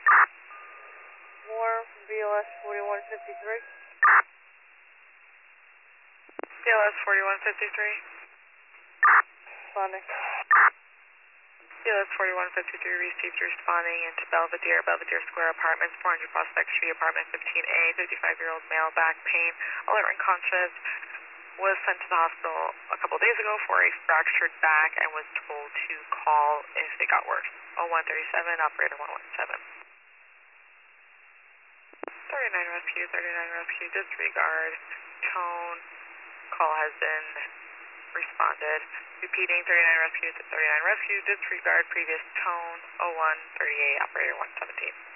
More from BLS 4153. BLS 4153. Responding. BLS 4153 received responding into Belvedere Square Apartments, 400 Prospect Street, Apartment 15A, 55-year-old male, back pain, alert and conscious, was sent to the hospital a couple days ago for a fractured back and was told to call if it got worse. 0137, operator 117. 39 rescue, disregard, tone, call has been responded. Repeating, 39 rescue, disregard previous tone, 0138, operator 117.